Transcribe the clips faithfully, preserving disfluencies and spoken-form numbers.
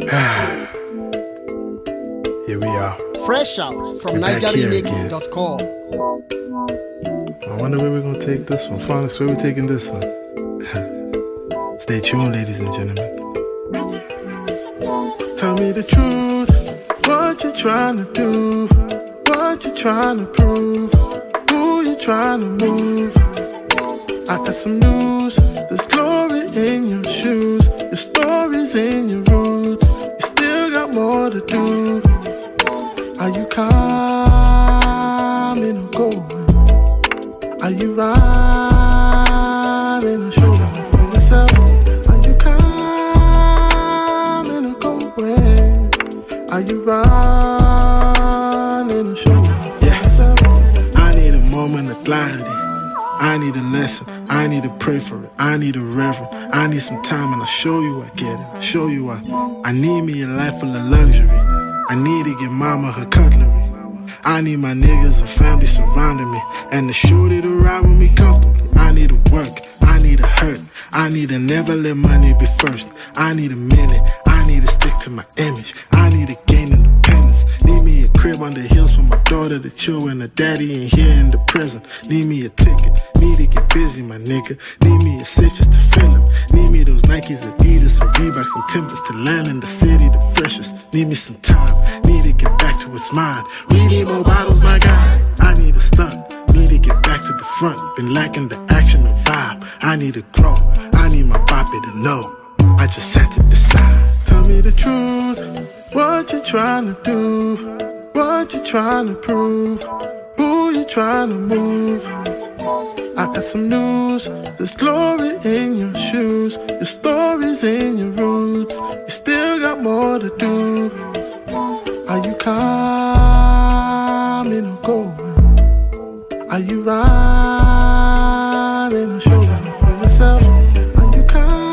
Here we are. Fresh out from Niger Remix dot com. I wonder where we're going to take this one. Phonics, where are we taking this one? Stay tuned, ladies and gentlemen. Tell me the truth. What you trying to do? What you trying to prove? Who you trying to move? I got some news. There's glory in your shoes. Your story's in your roots. You still got more to do. Are you coming or going? Are you riding or showing for yourself? Are you coming or going? Are you riding or showing for yourself? I need a moment of clarity. I need a lesson. I need to pray for it. I need a reverend. I need some time and I'll show you I get it. I'll show you I. I need me a life full of luxury. I need to get mama her cutlery. I need my niggas and family surrounding me, and the shorty to ride with me comfortably. I need to work, I need to hurt, I need to never let money be first. I need a minute, I need to stick to my image. I need to gain independence. Need me a crib on the hills for my daughter to chill when her daddy ain't here in the prison. Need me a ticket, need to get busy, my nigga. Need me a safe just to fill up. Need me those Nikes, Adidas, some Reeboks, and Timbers to land in the city the freshest. Need me some time, need to get back to its mine. We need more bottles, my guy. I need a stunt, need to get back to the front. Been lacking the action and vibe. I need to grow, I need my papi to know. I just had to decide. Tell me the truth, what you trying to do? What you trying to prove? Who you trying to move? I got some news. There's glory in your shoes. Your story's in your roots. You still got more to do. Are you coming or going? Are you riding or showing for yourself? Are you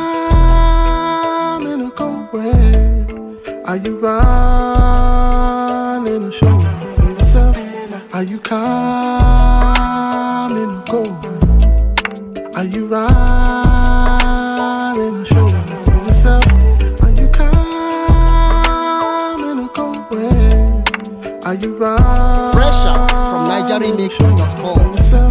coming or going? Are you riding or showing for yourself? Are you coming or going? Are you riding or showing for yourself? Are you coming or going? Are you riding? Fresh out from Niger Remix dot com.